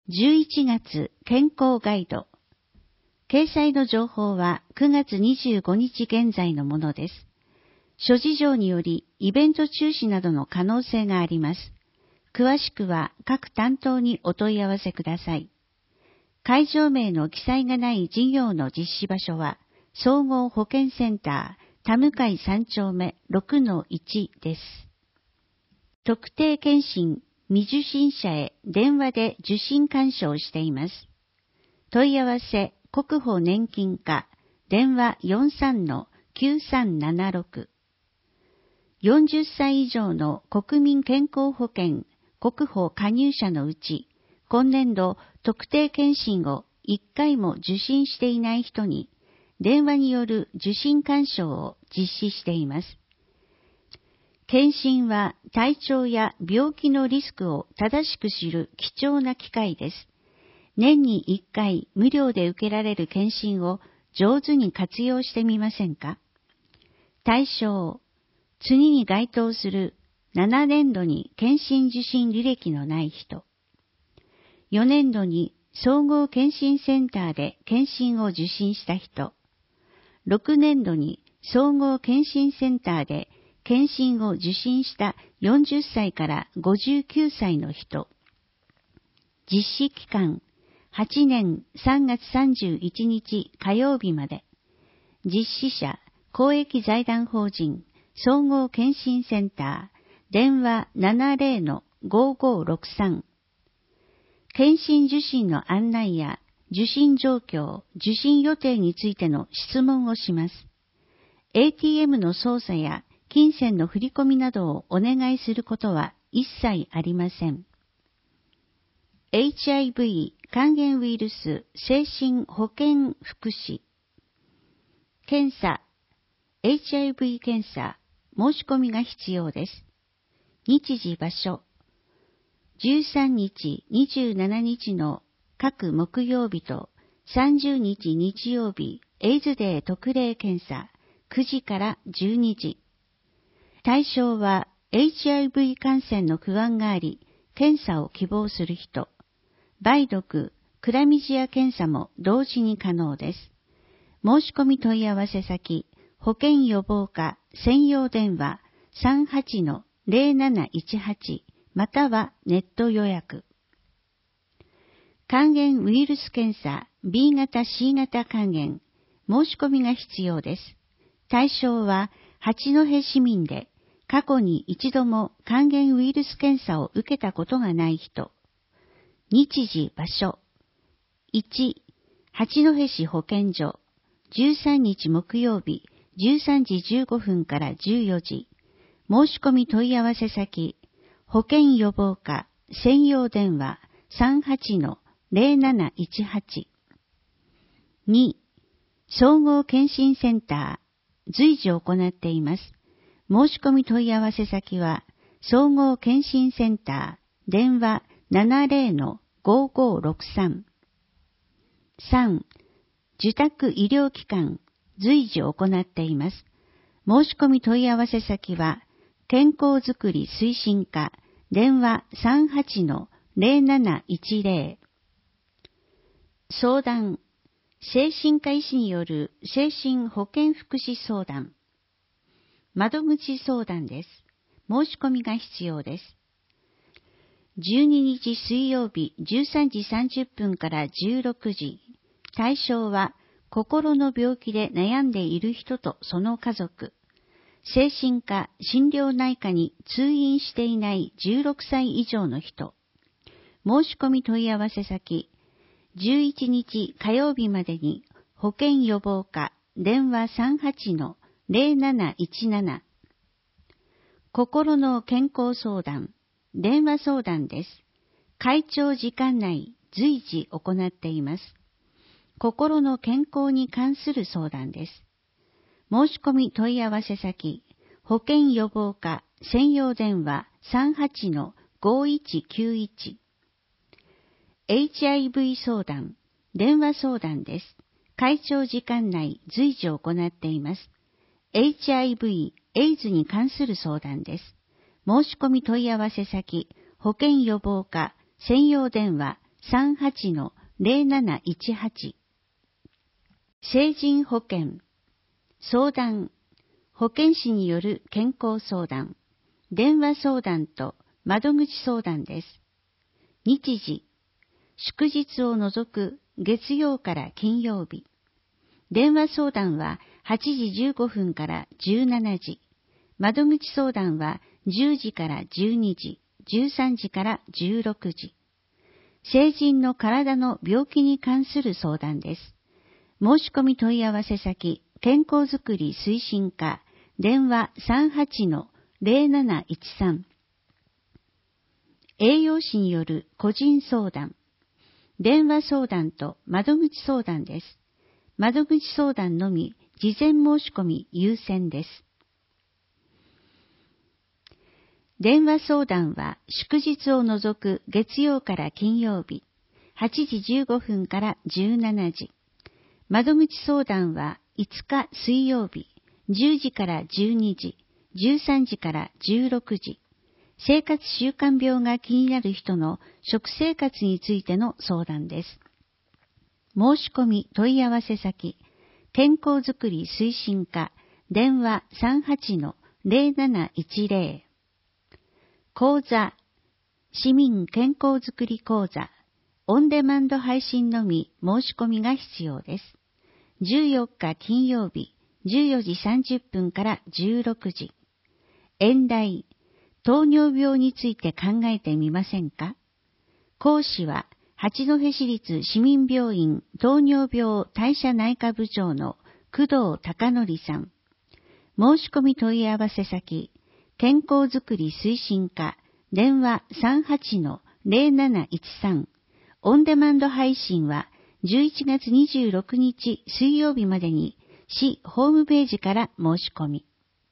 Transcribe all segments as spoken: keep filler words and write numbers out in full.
じゅういちがつ健康ガイド。掲載の情報はくがつにじゅうごにち現在のものです。諸事情によりイベント中止などの可能性があります。詳しくは各担当にお問い合わせください。会場名の記載がない事業の実施場所は、総合保健センター、田向さん丁目 ろくのいち です。特定健診、未受診者へ電話で受診勧奨をしています。問い合わせ、国保年金課、電話 よんさんのきゅうさんななろく。よんじゅっさい以上の国民健康保険、国保加入者のうち、今年度特定健診をいっかいも受診していない人に、電話による受診勧奨を実施しています。健診は体調や病気のリスクを正しく知る貴重な機会です。年にいっかい無料で受けられる健診を上手に活用してみませんか？対象、次に該当するななねんどに健診受診履歴のない人。よねんどに総合健診センターで健診を受診した人。ろくねんどに総合健診センターで健診を受診したよんじゅっさいからごじゅうきゅうさいの人。実施期間、はちねんさんがつさんじゅういちにち火曜日まで。実施者、公益財団法人総合健診センター、電話 ななぜろのごごろくさん。健診受診の案内や受診状況、受診予定についての質問をします。エーティーエム の操作や金銭の振り込みなどをお願いすることは一切ありません。エイチアイブイ 肝炎ウイルス精神保健福祉検査 エイチアイブイ 検査申し込みが必要です。日時場所じゅうさんにち、にじゅうしちにちの各木曜日とさんじゅうにち日曜日エイズデー特例検査くじからじゅうにじ。対象は エイチアイブイ 感染の不安があり検査を希望する人。梅毒、クラミジア検査も同時に可能です。申し込み問い合わせ先、保健予防課専用電話 さんはちのぜろなないちはち またはネット予約。肝炎ウイルス検査 ビー 型 シー 型肝炎、申し込みが必要です。対象は八戸市民で過去に一度も肝炎ウイルス検査を受けたことがない人。日時場所いち、八戸市保健所じゅうさんにち木曜日じゅうさんじじゅうごふんからじゅうよじ。申し込み問い合わせ先保健予防課専用電話 さんはちのぜろなないちはち。に、総合健診センター随時行っています。申し込み問い合わせ先は総合健診センター電話 ななぜろのごごろくさん。さん、受託医療機関随時行っています。申し込み問い合わせ先は健康づくり推進課電話 さんはちのぜろなないちぜろ。相談、精神科医師による精神保健福祉相談。窓口相談です。申し込みが必要です。じゅうににち水曜日じゅうさんじさんじゅっぷんからじゅうろくじ。対象は心の病気で悩んでいる人とその家族。精神科、心療内科に通院していないじゅうろくさい以上の人。申し込み問い合わせ先、じゅういちにち火曜日までに保健予防課電話 さんはちのぜろなないちなな。心の健康相談、電話相談です。会長時間内随時行っています。心の健康に関する相談です。申し込み問い合わせ先、保健予防課専用電話 さんはちのごいちきゅういち。エイチアイブイ 相談、電話相談です。会長時間内随時行っています。エイチアイブイ、エイズに関する相談です。申し込み問い合わせ先、保健予防課専用電話さんはちのゼロなないちはち。成人保険、相談、保健師による健康相談、電話相談と窓口相談です。日時、祝日を除く月曜から金曜日。電話相談ははちじじゅうごふんからじゅうしちじ。窓口相談はじゅうじからじゅうにじ、じゅうさんじからじゅうろくじ。成人の体の病気に関する相談です。申し込み問い合わせ先、健康づくり推進課、電話 さんはちのゼロなないちさん。栄養士による個人相談、電話相談と窓口相談です。窓口相談のみ、事前申し込み優先です。電話相談は祝日を除く月曜から金曜日、はちじじゅうごふんからじゅうしちじ。窓口相談はいつか水曜日、じゅうじからじゅうにじ、じゅうさんじからじゅうろくじ。生活習慣病が気になる人の食生活についての相談です。申し込み問い合わせ先、健康づくり推進課、電話 さんはちのゼロなないちゼロ。講座、市民健康づくり講座、オンデマンド配信のみ申し込みが必要です。じゅうよっか金曜日、じゅうよじさんじゅっぷんからじゅうろくじ。演題、糖尿病について考えてみませんか？講師は、八戸市立市民病院糖尿病代謝内科部長の工藤孝則さん。申し込み問い合わせ先、健康づくり推進課、電話 さんはちのゼロなないちさん。オンデマンド配信はじゅういちがつにじゅうろくにち水曜日までに市ホームページから申し込み。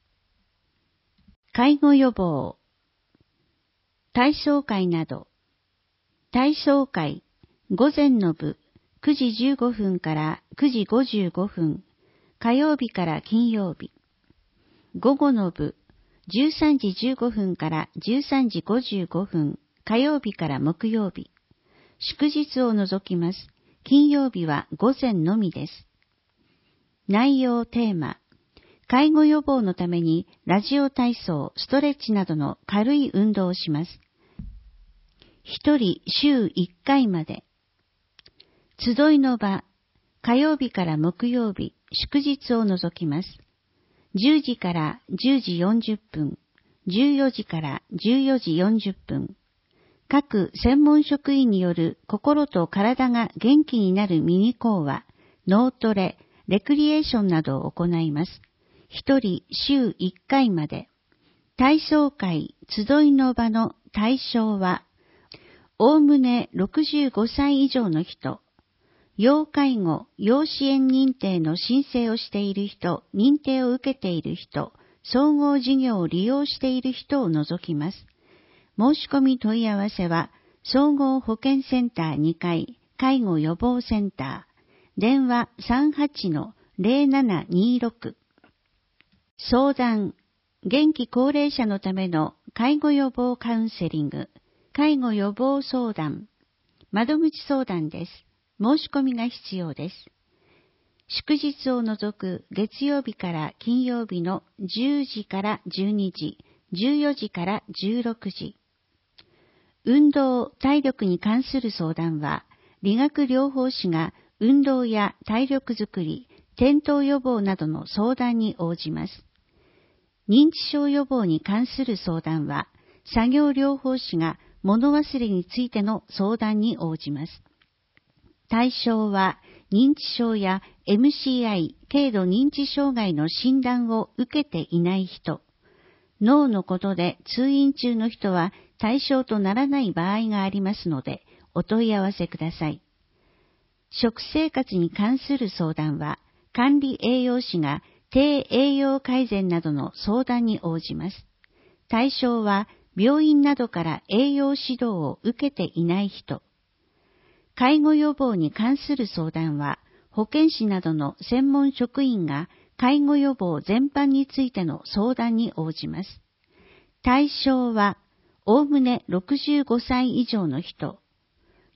介護予防、体操会など、体操会、午前の部、くじじゅうごふんからくじごじゅうごふん、火曜日から金曜日。午後の部、じゅうさんじじゅうごふんからじゅうさんじごじゅうごふん、火曜日から木曜日。祝日を除きます。金曜日は午前のみです。内容テーマ、介護予防のためにラジオ体操、ストレッチなどの軽い運動をします。一人週一回まで。集いの場、火曜日から木曜日、祝日を除きます。じゅうじからじゅうじよんじゅっぷん、じゅうよじからじゅうよじよんじゅっぷん。各専門職員による心と体が元気になるミニ講話、脳トレ、レクリエーションなどを行います。一人週一回まで。体操会集いの場の対象は、おおむねろくじゅうごさい以上の人、要介護、要支援認定の申請をしている人、認定を受けている人、総合事業を利用している人を除きます。申し込み問い合わせは、総合保健センターにかい、介護予防センター、電話 さんはちのゼロななにろく。相談、元気高齢者のための介護予防カウンセリング、介護予防相談、窓口相談です。申し込みが必要です。祝日を除く月曜日から金曜日のじゅうじからじゅうにじ、じゅうよじからじゅうろくじ。運動・体力に関する相談は、理学療法士が運動や体力づくり、転倒予防などの相談に応じます。認知症予防に関する相談は、作業療法士が物忘れについての相談に応じます。対象は、認知症や エムシーアイ、軽度認知障害の診断を受けていない人、脳のことで通院中の人は対象とならない場合がありますので、お問い合わせください。食生活に関する相談は、管理栄養士が低栄養改善などの相談に応じます。対象は、病院などから栄養指導を受けていない人。介護予防に関する相談は、保健師などの専門職員が介護予防全般についての相談に応じます。対象は、おおむねろくじゅうごさい以上の人、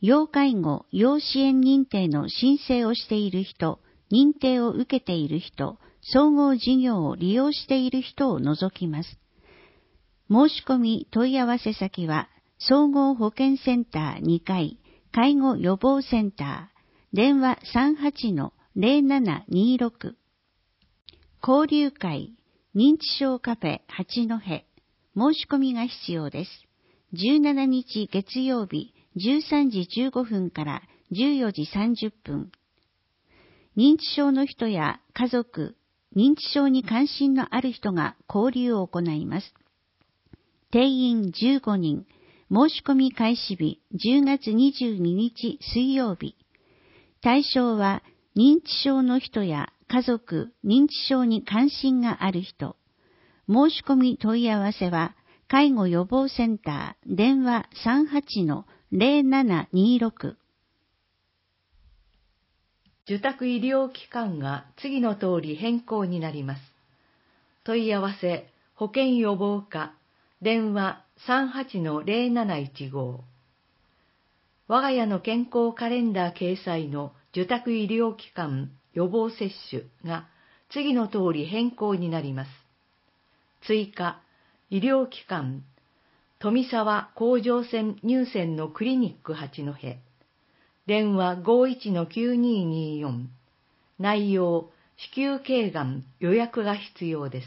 要介護・要支援認定の申請をしている人、認定を受けている人、総合事業を利用している人を除きます。申し込み問い合わせ先は、総合保健センターにかい、介護予防センター、電話 さんはちのゼロななにろく。交流会、認知症カフェ八戸、申し込みが必要です。じゅうしちにち月曜日、じゅうさんじじゅうごふんからじゅうよじさんじゅっぷん。認知症の人や家族、認知症に関心のある人が交流を行います。定員じゅうごにん、申し込み開始日じゅうがつにじゅうににち水曜日。対象は認知症の人や家族、認知症に関心がある人。申し込み問い合わせは、介護予防センター、電話 さんはちのゼロななにろく。 受託医療機関が次の通り変更になります。問い合わせ、保健予防課、電話 さんはちのゼロなないちご。我が家の健康カレンダー掲載の受託医療機関予防接種が次の通り変更になります。追加、医療機関、富沢甲状腺乳腺のクリニック八戸、電話 ごいちのきゅうにーにーよん、内容、子宮頸がん予約が必要です。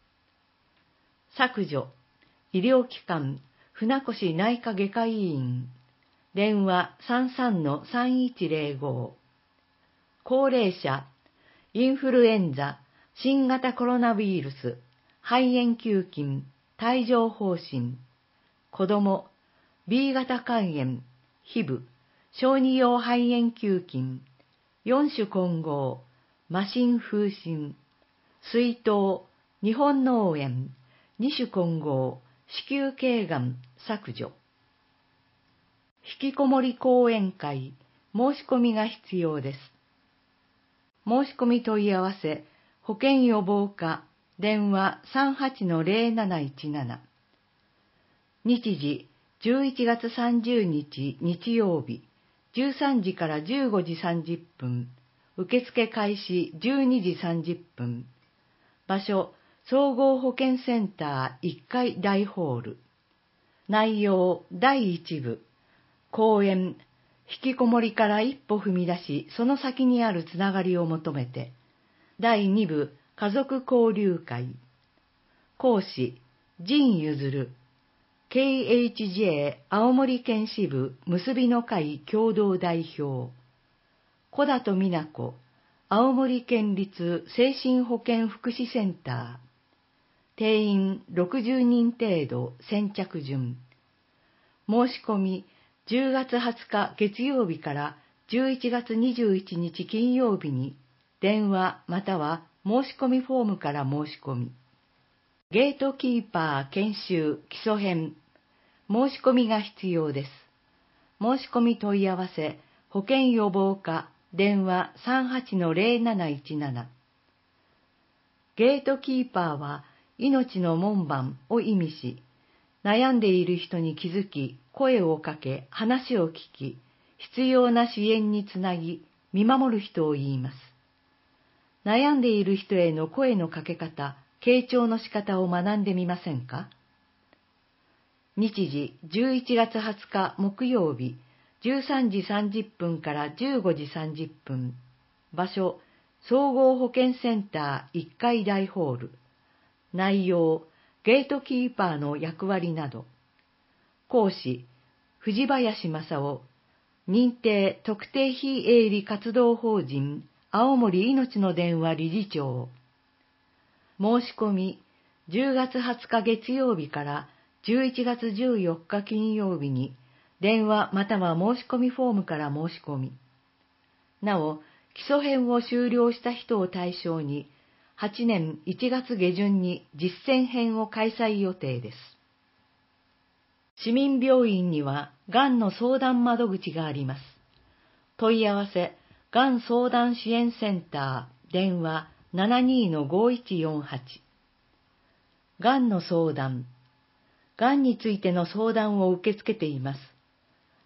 削除、医療機関、船越内科外科医院、電話 さんさんのさんいちゼロご。高齢者、インフルエンザ、新型コロナウイルス、肺炎球菌、帯状疱疹、子供、ビー 型肝炎、ヒブ、小児用肺炎球菌、よん種混合、麻疹風疹、水痘、日本脳炎、に種混合、子宮頸がん削除。引きこもり講演会、申し込みが必要です。申し込み問い合わせ、保健予防課、電話 さんはちのゼロなないちなな。日時、じゅういちがつさんじゅうにち日曜日、じゅうさんじからじゅうごじさんじゅっぷん、受付開始じゅうにじさんじゅっぷん。場所、総合保健センターいっかい大ホール。内容だいいち部、講演、引きこもりから一歩踏み出し、その先にあるつながりを求めて。だいに部、家族交流会。講師、陣ゆずる。ケーエイチジェー 青森県支部結びの会共同代表。小田と美奈子、青森県立精神保健福祉センター。定員ろくじゅうにん程度、先着順。申し込み、じゅうがつはつか月曜日からじゅういちがつにじゅういちにち金曜日に、電話または申し込みフォームから申し込み。ゲートキーパー研修基礎編。申し込みが必要です。申し込み問い合わせ、保健予防課、電話 さんはちのゼロなないちなな。ゲートキーパーは、命の門番を意味し、悩んでいる人に気づき、声をかけ、話を聞き、必要な支援につなぎ、見守る人を言います。悩んでいる人への声のかけ方、傾聴の仕方を学んでみませんか？日時じゅういちがつはつか木曜日、じゅうさんじさんじゅっぷんからじゅうごじさんじゅっぷん。場所、総合保健センターいっかい大ホール。内容、ゲートキーパーの役割など。講師、藤林正夫。認定特定非営利活動法人、青森いのちの電話理事長。申し込み、じゅうがつはつか月曜日からじゅういちがつじゅうよっか金曜日に、電話または申し込みフォームから申し込み。なお、基礎編を修了した人を対象に、はちねんいちがつ下旬に実践編を開催予定です。市民病院には、がんの相談窓口があります。問い合わせ、がん相談支援センター、電話 ななにのごいちよんはち。がんの相談。がんについての相談を受け付けています。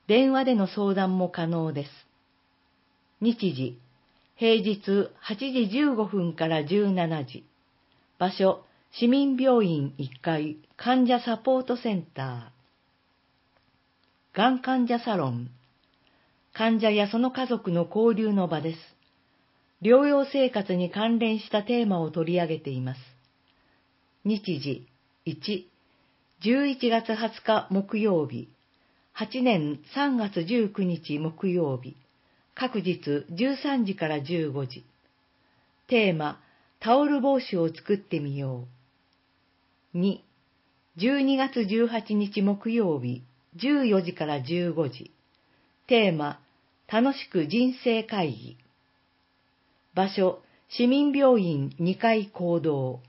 電話での相談も可能です。日時、平日はちじじゅうごふんからじゅうしちじ。場所、市民病院いっかい患者サポートセンター。がん患者サロン。患者やその家族の交流の場です。療養生活に関連したテーマを取り上げています。日時、いち、じゅういちがつはつか木曜日、はちねんさんがつじゅうくにち木曜日、各日じゅうさんじからじゅうごじ。テーマ、タオル帽子を作ってみよう。に、じゅうにがつじゅうはちにち木曜日、じゅうよじからじゅうごじ。テーマ、楽しく人生会議。場所、市民病院にかい講堂。